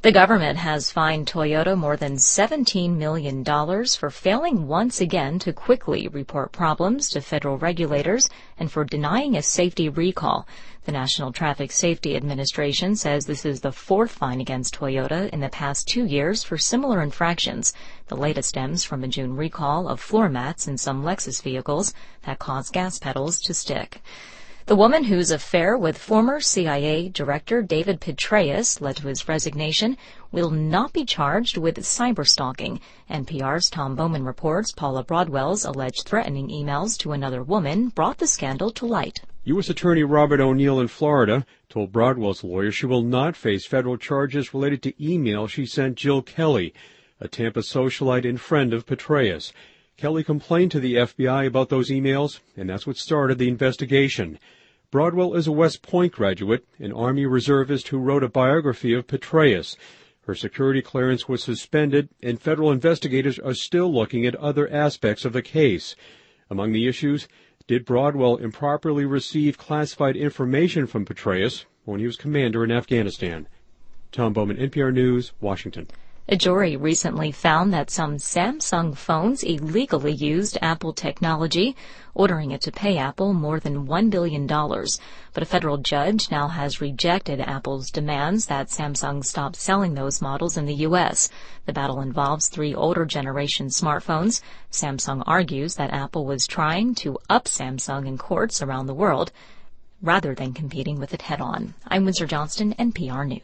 The government has fined Toyota more than $17 million for failing once again to quickly report problems to federal regulators and for denying a safety recall. The National Traffic Safety Administration says this is the fourth fine against Toyota in the past 2 years for similar infractions. The latest stems from a June recall of floor mats in some Lexus vehicles that caused gas pedals to stick. The woman whose affair with former CIA Director David Petraeus led to his resignation will not be charged with cyberstalking. NPR's Tom Bowman reports Paula Broadwell's alleged threatening emails to another woman brought the scandal to light. U.S. Attorney Robert O'Neill in Florida told Broadwell's lawyer she will not face federal charges related to email she sent Jill Kelly, a Tampa socialite and friend of Petraeus. Kelly complained to the FBI about those emails, and that's what started the investigation. Broadwell is a West Point graduate, an Army reservist who wrote a biography of Petraeus. Her security clearance was suspended, and federal investigators are still looking at other aspects of the case. Among the issues, did Broadwell improperly receive classified information from Petraeus when he was commander in Afghanistan? Tom Bowman, NPR News, Washington. A jury recently found that some Samsung phones illegally used Apple technology, ordering it to pay Apple more than $1 billion. But a federal judge now has rejected Apple's demands that Samsung stop selling those models in the U.S. The battle involves 3 older generation smartphones. Samsung argues that Apple was trying to up Samsung in courts around the world rather than competing with it head-on. I'm Windsor Johnston, NPR News.